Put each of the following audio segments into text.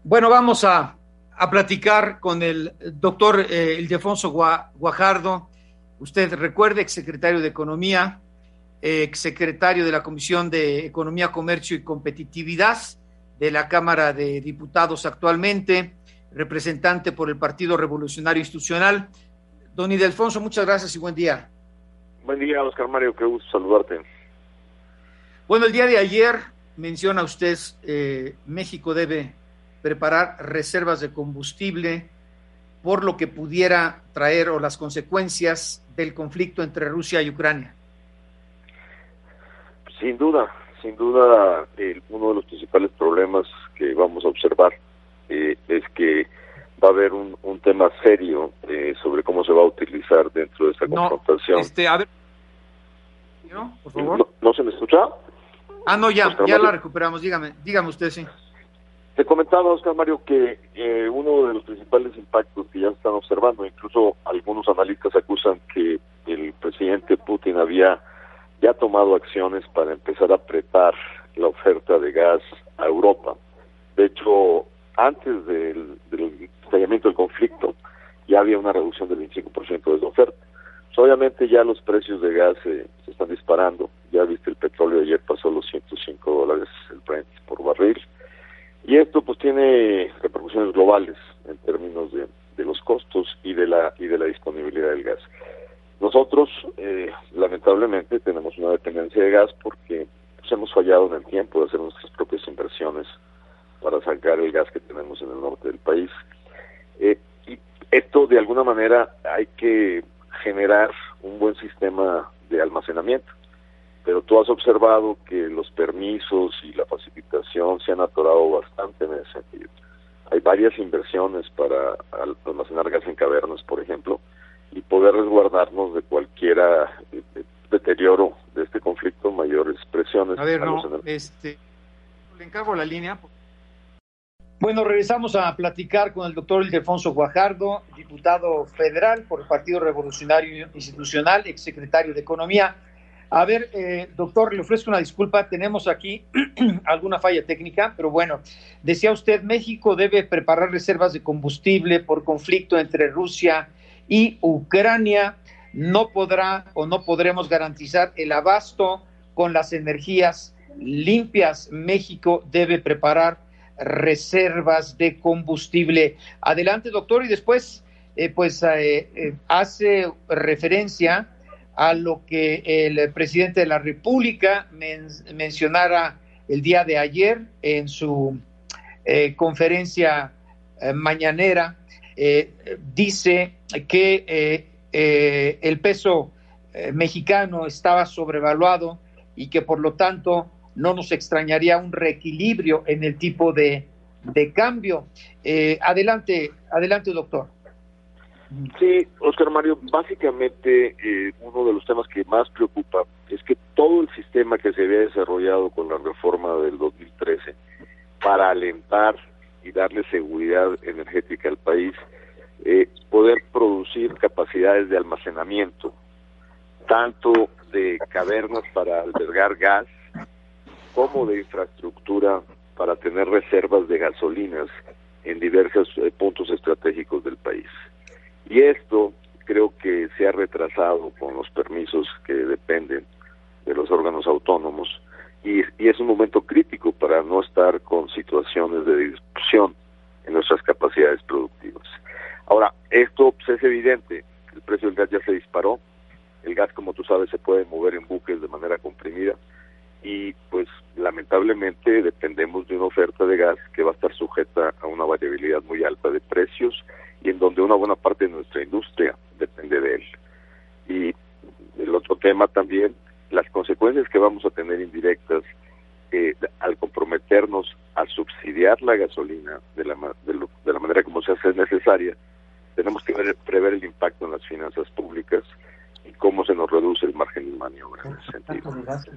Bueno, vamos a platicar con el doctor Ildefonso Guajardo. Usted recuerde, exsecretario de Economía, exsecretario de la Comisión de Economía, Comercio y Competitividad de la Cámara de Diputados actualmente, representante por el Partido Revolucionario Institucional. Don Ildefonso, muchas gracias y buen día. Buen día, Oscar Mario, qué gusto saludarte. Bueno, el día de ayer menciona usted, México debe preparar reservas de combustible por lo que pudiera traer o las consecuencias del conflicto entre Rusia y Ucrania. Sin duda, uno de los principales problemas que vamos a observar es que va a haber un tema serio sobre cómo se va a utilizar dentro de esta confrontación. A ver, ¿no? Por favor. ¿No se me escucha? No, ya la recuperamos. Dígame usted, sí. Te comentaba, Oscar Mario, que uno de los principales impactos que ya están observando, incluso algunos analistas acusan que el presidente Putin había ya tomado acciones para empezar a apretar la oferta de gas a Europa. De hecho, antes del estallamiento del conflicto, ya había una reducción del 25% de la oferta. Pues obviamente ya los precios de gas se están disparando. Ya viste, el petróleo ayer pasó los $105 el Brent por barril. Y esto pues tiene repercusiones globales en términos de los costos y de la disponibilidad del gas. Nosotros, lamentablemente, tenemos una dependencia de gas porque pues, hemos fallado en el tiempo de hacer nuestras propias inversiones para sacar el gas que tenemos en el norte del país. Y esto, de alguna manera, hay que generar un buen sistema de almacenamiento. Pero tú has observado que los permisos y la facilitación se han atorado bastante en ese sentido. Hay varias inversiones para almacenar gas en cavernas, por ejemplo, y poder resguardarnos de cualquier deterioro de este conflicto, mayores presiones. A ver, le encargo la línea. Bueno, regresamos a platicar con el doctor Ildefonso Guajardo, diputado federal por el Partido Revolucionario Institucional, exsecretario de Economía. A ver, doctor, le ofrezco una disculpa, tenemos aquí alguna falla técnica, pero bueno, decía usted, México debe preparar reservas de combustible por conflicto entre Rusia y Ucrania. No podrá o no podremos garantizar el abasto con las energías limpias. México debe preparar reservas de combustible. Adelante, doctor, y después hace referencia a lo que el presidente de la República mencionara el día de ayer en su conferencia mañanera. Dice que el peso mexicano estaba sobrevaluado y que por lo tanto no nos extrañaría un reequilibrio en el tipo de cambio. Adelante, doctor. Sí, Oscar Mario, básicamente uno de los temas que más preocupa es que todo el sistema que se había desarrollado con la reforma del 2013 para alentar y darle seguridad energética al país, poder producir capacidades de almacenamiento, tanto de cavernas para albergar gas, como de infraestructura para tener reservas de gasolinas en diversos puntos estratégicos del país. Y esto creo que se ha retrasado con los permisos que dependen de los órganos autónomos y es un momento crítico para no estar con situaciones de disrupción en nuestras capacidades productivas. Ahora, esto pues, es evidente, el precio del gas ya se disparó, el gas, como tú sabes, se puede mover en buques de manera comprimida y pues lamentablemente dependemos de una oferta de gas que va a estar sujeta a una variabilidad muy alta de precios y en donde una buena parte de nuestra industria depende de él. Y el otro tema también, las consecuencias que vamos a tener indirectas al comprometernos a subsidiar la gasolina de la manera como se hace necesaria, tenemos que prever el impacto en las finanzas públicas y cómo se nos reduce el margen de maniobra en ese sentido.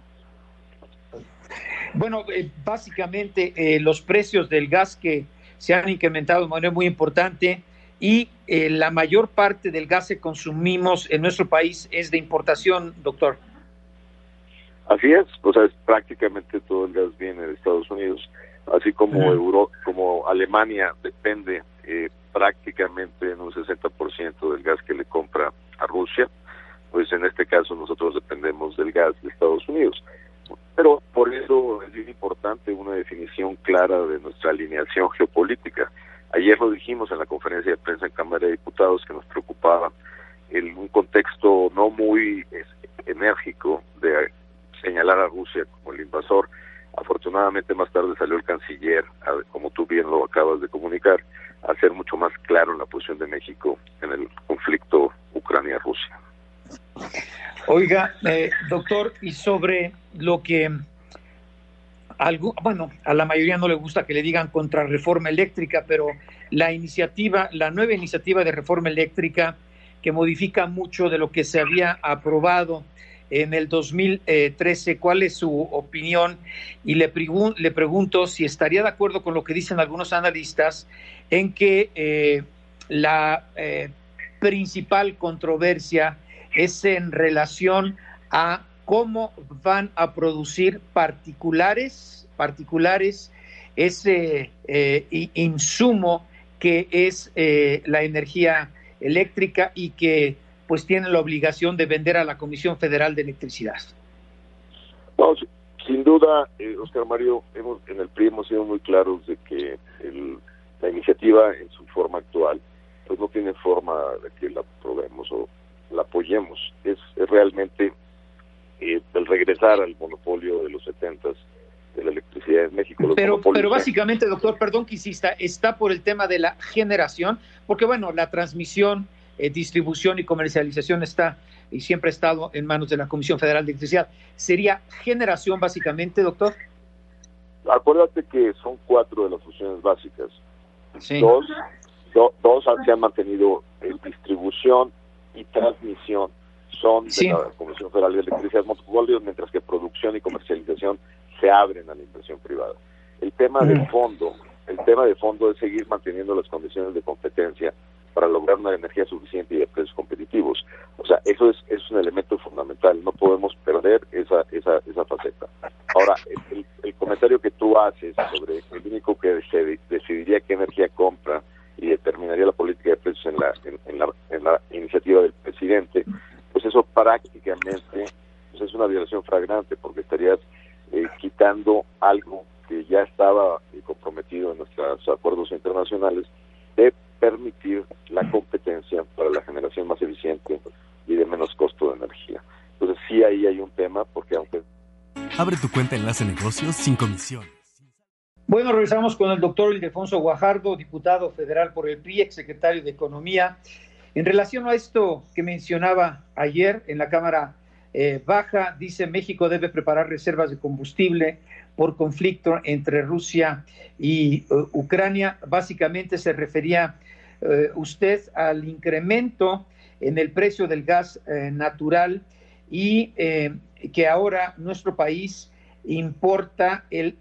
Bueno, básicamente los precios del gas que se han incrementado de manera muy importante y la mayor parte del gas que consumimos en nuestro país es de importación, doctor. Así es, o sea, prácticamente todo el gas viene de Estados Unidos. así como como Alemania depende prácticamente en un 60% del gas que le compra a Rusia, pues en este caso nosotros dependemos del gas de Estados Unidos. Pero por eso es bien importante una definición clara de nuestra alineación geopolítica. Ayer lo dijimos en la conferencia de prensa en Cámara de Diputados que nos preocupaba un contexto no muy enérgico de señalar a Rusia como el invasor. Afortunadamente más tarde salió el canciller, como tú bien lo acabas de comunicar, a ser mucho más claro en la posición de México en el conflicto Ucrania-Rusia. Oiga, doctor, y sobre lo que a la mayoría no le gusta que le digan contrarreforma eléctrica, pero la nueva iniciativa de reforma eléctrica que modifica mucho de lo que se había aprobado en el 2013, ¿cuál es su opinión? Y le pregunto si estaría de acuerdo con lo que dicen algunos analistas en que la principal controversia es en relación a cómo van a producir particulares ese insumo que es la energía eléctrica y que pues tienen la obligación de vender a la Comisión Federal de Electricidad. No, sin duda, Oscar Mario, en el PRI hemos sido muy claros de que la iniciativa en su forma actual pues no tiene forma de que la aprobemos o la apoyemos. Es realmente el regresar al monopolio de los 70s de la electricidad en México. Pero básicamente, doctor, perdón que insista, está por el tema de la generación, porque bueno, la transmisión, distribución y comercialización está y siempre ha estado en manos de la Comisión Federal de Electricidad. ¿Sería generación básicamente, doctor? Acuérdate que son 4 de las funciones básicas. Sí. Dos se han mantenido en distribución y transmisión son de la Comisión Federal de Electricidad monopolios, mientras que producción y comercialización se abren a la inversión privada. El tema de fondo es seguir manteniendo las condiciones de competencia para lograr una energía suficiente y de precios competitivos. O sea, eso es un elemento fundamental. No podemos perder esa faceta. Ahora, el comentario que tú haces sobre el único que decidiría qué energía compra y determinaría la política de precios en la iniciativa del presidente, pues eso prácticamente pues es una violación flagrante, porque estarías quitando algo que ya estaba comprometido en nuestros acuerdos internacionales de permitir la competencia para la generación más eficiente y de menos costo de energía. Entonces sí, ahí hay un tema, porque aunque... Abre tu cuenta Enlace Negocios sin comisiones. Bueno, regresamos con el doctor Ildefonso Guajardo, diputado federal por el PRI, exsecretario de Economía. En relación a esto que mencionaba ayer en la Cámara Baja, dice: México debe preparar reservas de combustible por conflicto entre Rusia y Ucrania. Básicamente se refería usted al incremento en el precio del gas natural y que ahora nuestro país importa el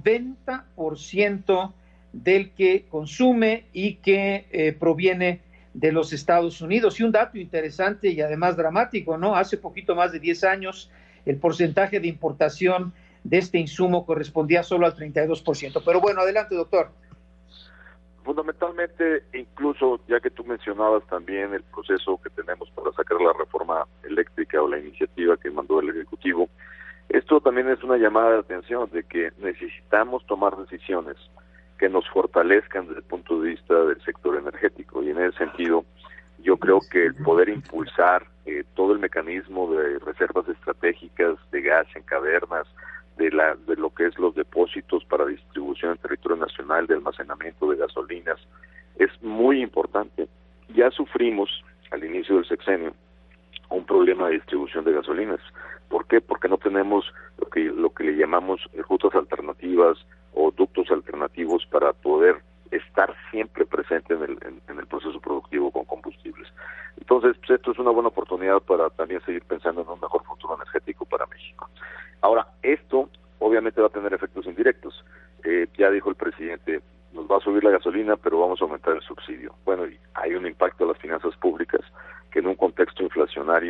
90% del que consume y que proviene de los Estados Unidos. Y un dato interesante y además dramático, ¿no? Hace poquito más de 10 años el porcentaje de importación de este insumo correspondía solo al 32%. Pero bueno, adelante, doctor. Fundamentalmente, incluso ya que tú mencionabas también el proceso que tenemos para sacar la reforma eléctrica o la iniciativa que mandó el Ejecutivo, esto también es una llamada de atención de que necesitamos tomar decisiones que nos fortalezcan desde el punto de vista del sector energético, y en ese sentido yo creo que el poder impulsar todo el mecanismo de reservas estratégicas de gas en cavernas, de lo que es los depósitos para distribución en territorio nacional, de almacenamiento de gasolinas, es muy importante. Ya sufrimos al inicio del sexenio un problema de distribución de gasolinas. ¿Por qué? Porque no tenemos lo que le llamamos rutas alternativas o ductos alternativos para poder estar siempre presente en el proceso productivo con combustibles. Entonces, pues esto es una buena oportunidad para también seguir pensando en un mejor futuro energético para México. Ahora, esto obviamente va a tener efectos indirectos. Ya dijo el presidente, nos va a subir la gasolina, pero vamos a aumentar el subsidio. Bueno, y hay un impacto a las finanzas públicas que en un contexto inflacionario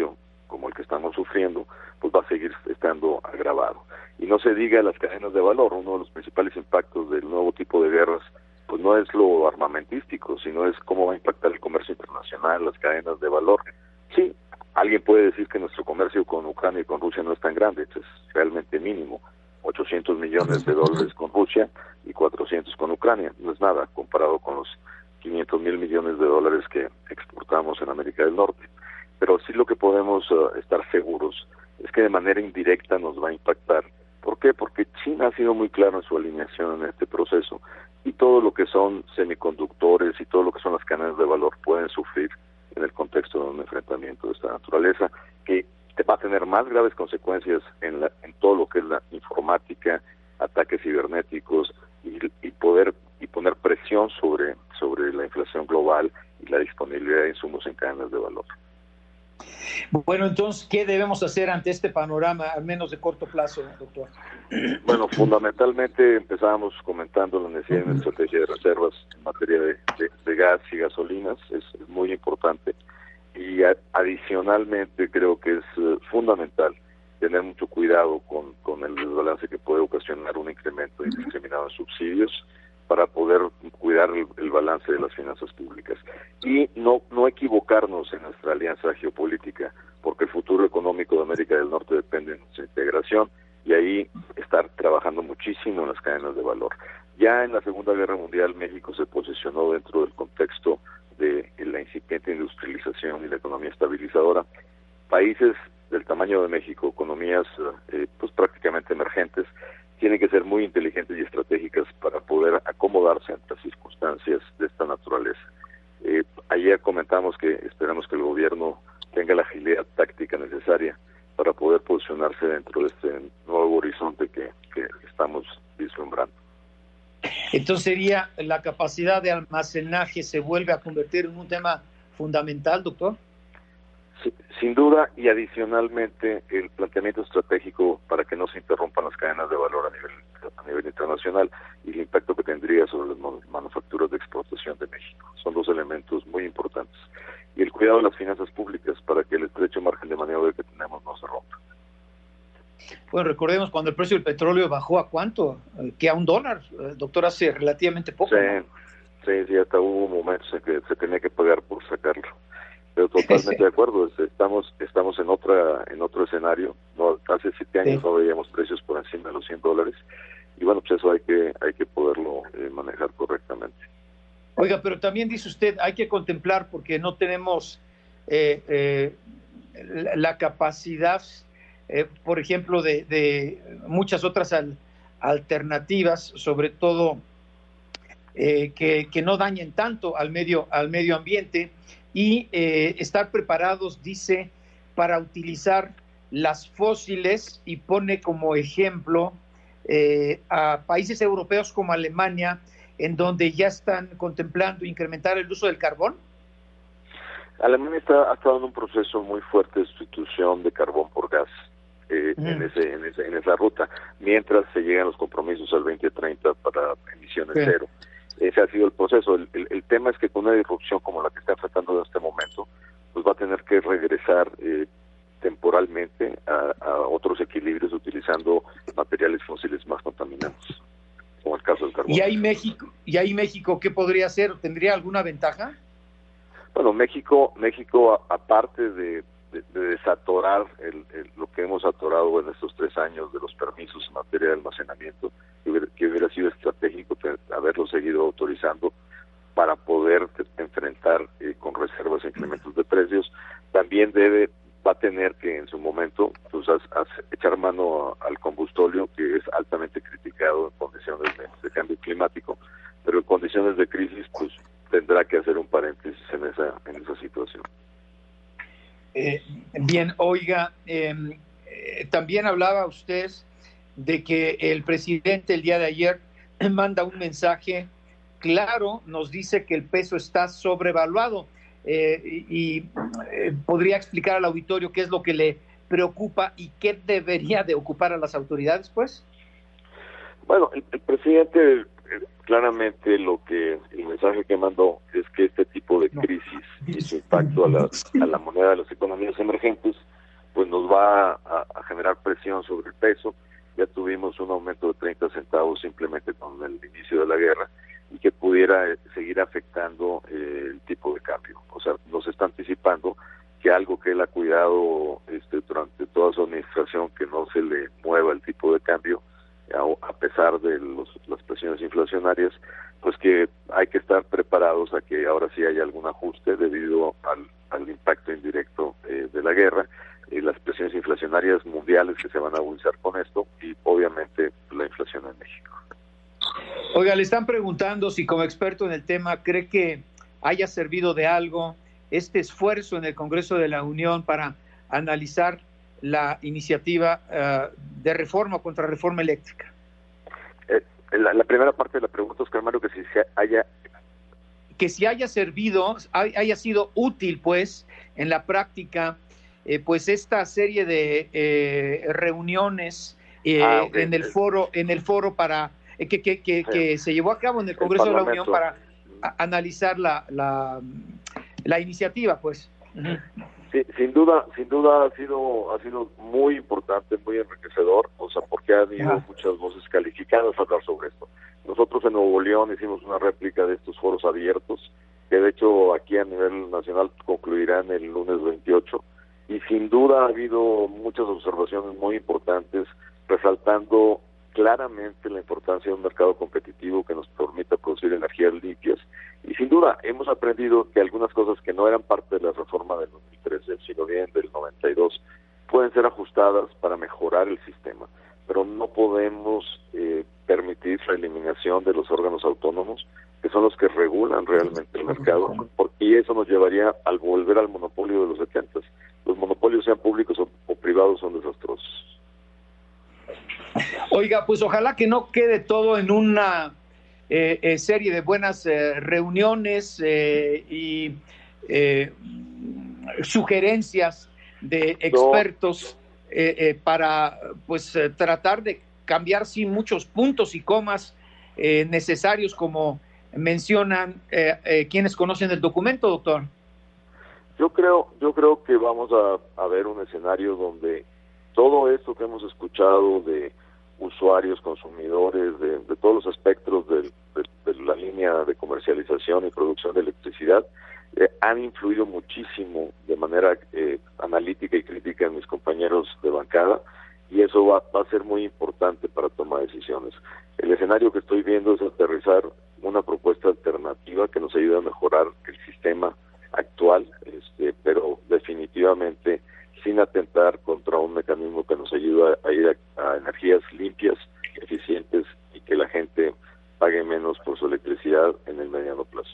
como el que estamos sufriendo, pues va a seguir estando agravado. Y no se diga las cadenas de valor. Uno de los principales impactos del nuevo tipo de guerras pues no es lo armamentístico, sino es cómo va a impactar el comercio internacional, las cadenas de valor. Sí, alguien puede decir que nuestro comercio con Ucrania y con Rusia no es tan grande, es realmente mínimo, $800 millones con Rusia y 400 con Ucrania, no es nada comparado con los $500 millones que exportamos en América del Norte. Pero sí lo que podemos estar seguros es que de manera indirecta nos va a impactar. ¿Por qué? Porque China ha sido muy claro en su alineación en este proceso, y todo lo que son semiconductores y todo lo que son las cadenas de valor pueden sufrir en el contexto de un enfrentamiento de esta naturaleza, que va a tener más graves consecuencias en todo lo que es la informática, ataques cibernéticos y poner presión sobre la inflación global y la disponibilidad de insumos en cadenas de valor. Bueno, entonces, ¿qué debemos hacer ante este panorama, al menos de corto plazo, doctor? Bueno, fundamentalmente empezábamos comentando la necesidad de una estrategia de reservas en materia de gas y gasolinas, es muy importante, y adicionalmente creo que es fundamental tener mucho cuidado con el desbalance que puede ocasionar un incremento indiscriminado en subsidios para poder cuidar el balance de las finanzas públicas. Y no equivocarnos en nuestra alianza geopolítica, porque el futuro económico de América del Norte depende de nuestra integración, y ahí estar trabajando muchísimo en las cadenas de valor. Ya en la Segunda Guerra Mundial México se posicionó dentro del contexto de la incipiente industrialización y la economía estabilizadora. Países del tamaño de México, economías pues prácticamente emergentes, tienen que ser muy inteligentes y estratégicas para poder acomodarse ante las circunstancias de esta naturaleza. Ayer comentamos que esperamos que el gobierno tenga la agilidad táctica necesaria para poder posicionarse dentro de este nuevo horizonte que estamos vislumbrando. Entonces sería la capacidad de almacenaje se vuelve a convertir en un tema fundamental, doctor. Sí, sin duda, y adicionalmente el planteamiento estratégico para que no se interrumpan las cadenas de valor a nivel internacional y el impacto que tendría sobre las manufacturas de exportación de México. Son dos elementos muy importantes. Y el cuidado de las finanzas públicas para que el estrecho margen de maniobra que tenemos no se rompa. Bueno, recordemos cuando el precio del petróleo bajó a ¿cuánto? Que a $1, doctor, hace relativamente poco. Sí, ¿no? Sí, hasta hubo momentos en que se tenía que pagar por sacarlo. Pero totalmente de acuerdo, estamos en otro escenario. No, hace 7 años no veíamos precios por encima de los $100, y bueno, pues eso hay que poderlo manejar correctamente. Oiga, pero también dice usted, hay que contemplar, porque no tenemos la capacidad, por ejemplo, de muchas otras alternativas, sobre todo que no dañen tanto al medio ambiente, y estar preparados, dice, para utilizar las fósiles, y pone como ejemplo a países europeos como Alemania, en donde ya están contemplando incrementar el uso del carbón. Alemania ha estado en un proceso muy fuerte de sustitución de carbón por gas en esa ruta, mientras se llegan los compromisos al 2030 para emisiones cero. Ese ha sido el proceso. El tema es que con una disrupción como la que está enfrentando en este momento, pues va a tener que regresar temporalmente a otros equilibrios utilizando materiales fósiles más contaminantes, como el caso del carbón. ¿Y ahí México qué podría hacer? ¿Tendría alguna ventaja? Bueno, México aparte de desatorar lo que hemos atorado en estos 3 años de los permisos en materia de almacenamiento, que hubiera sido estratégico haberlo seguido autorizando para poder enfrentar con reservas e incrementos de precios, también va a tener que en su momento pues echar mano al combustóleo, que es altamente criticado en condiciones de cambio climático, pero en condiciones de crisis pues tendrá que hacer un paréntesis en esa situación. Bien, oiga, también hablaba usted de que el presidente el día de ayer manda un mensaje claro, nos dice que el peso está sobrevaluado, y podría explicar al auditorio qué es lo que le preocupa y qué debería de ocupar a las autoridades, pues. Bueno, el presidente claramente el mensaje que mandó es que este tipo de crisis y su impacto a la moneda de las economías emergentes pues nos va a generar presión sobre el peso. Ya tuvimos un aumento de 30 centavos simplemente con el inicio de la guerra, y que pudiera seguir afectando el tipo de cambio. O sea, nos está anticipando que algo que él ha cuidado durante toda su administración, que no se le mueva el tipo de cambio, a pesar de las presiones inflacionarias, pues que hay que estar preparados a que ahora sí haya algún ajuste debido al impacto indirecto de la guerra, las presiones inflacionarias mundiales que se van a agudizar con esto, y obviamente la inflación en México. Oiga, le están preguntando si como experto en el tema cree que haya servido de algo este esfuerzo en el Congreso de la Unión para analizar la iniciativa de reforma o contrarreforma eléctrica. La primera parte de la pregunta, Oscar Mario, que si haya servido, haya sido útil, pues, en la práctica, pues esta serie de reuniones okay. en el foro para que se llevó a cabo en el Congreso de la Unión para analizar la iniciativa, pues. Uh-huh. Sí, sin duda ha sido muy importante, muy enriquecedor, o sea, porque ha habido muchas voces calificadas a hablar sobre esto. Nosotros en Nuevo León hicimos una réplica de estos foros abiertos, que de hecho aquí a nivel nacional concluirán el lunes 28, y sin duda ha habido muchas observaciones muy importantes, resaltando claramente la importancia de un mercado competitivo que nos permita producir energías limpias. Y sin duda hemos aprendido que algunas cosas que no eran parte de la reforma del 2013, sino bien del 92, pueden ser ajustadas para mejorar el sistema, pero no podemos permitir la eliminación de los órganos autónomos, que son los que regulan realmente el mercado, y eso nos llevaría al volver al monopolio de los 70. Los monopolios, sean públicos o privados, son desastrosos. Oiga, pues ojalá que no quede todo en una serie de buenas reuniones y sugerencias de expertos para pues tratar de cambiar sí muchos puntos y comas necesarios, como mencionan quienes conocen el documento, doctor. Yo creo que vamos a ver un escenario donde todo esto que hemos escuchado de usuarios, consumidores, de todos los espectros de la línea de comercialización y producción de electricidad, han influido muchísimo de manera analítica y crítica en mis compañeros de bancada, y eso va a ser muy importante para tomar decisiones. El escenario que estoy viendo es aterrizar una propuesta alternativa que nos ayude a mejorar el sistema actual, pero definitivamente sin atentar contra un mecanismo que nos ayuda a ir a energías limpias, eficientes, y que la gente pague menos por su electricidad en el mediano plazo.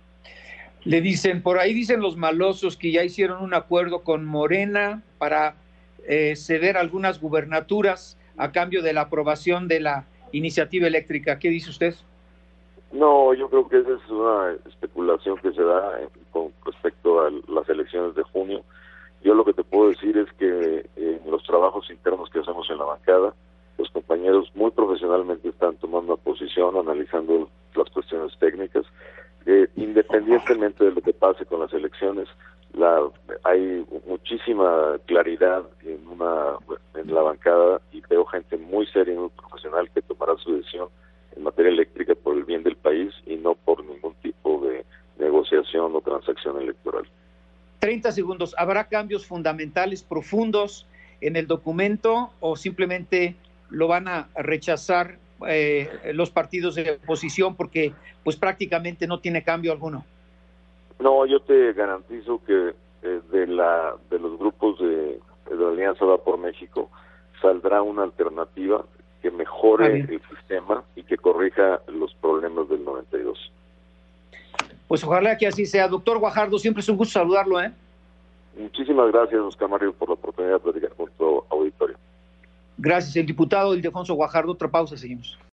Le dicen, por ahí dicen los malosos que ya hicieron un acuerdo con Morena para ceder algunas gubernaturas a cambio de la aprobación de la iniciativa eléctrica. ¿Qué dice usted? No, yo creo que esa es una especulación que se da con respecto a las elecciones de junio. Yo lo que te puedo decir es que en los trabajos internos que hacemos en la bancada, los compañeros muy profesionalmente están tomando posición, analizando las cuestiones técnicas. Independientemente de lo que pase con las elecciones, hay muchísima claridad en la bancada, y veo gente muy seria y muy profesional que tomará su decisión en materia eléctrica por el bien del país y no por ningún tipo de negociación o transacción electoral. 30 segundos. ¿Habrá cambios fundamentales, profundos en el documento, o simplemente lo van a rechazar los partidos de oposición porque pues prácticamente no tiene cambio alguno? No, yo te garantizo que de los grupos de la Alianza Va por México saldrá una alternativa que mejore el sistema y que corrija los problemas del 92. Pues ojalá que así sea. Doctor Guajardo, siempre es un gusto saludarlo, ¿eh? Muchísimas gracias, Oscar Mario, por la oportunidad de platicar con tu auditorio. Gracias. El diputado Ildefonso Guajardo. Otra pausa, seguimos.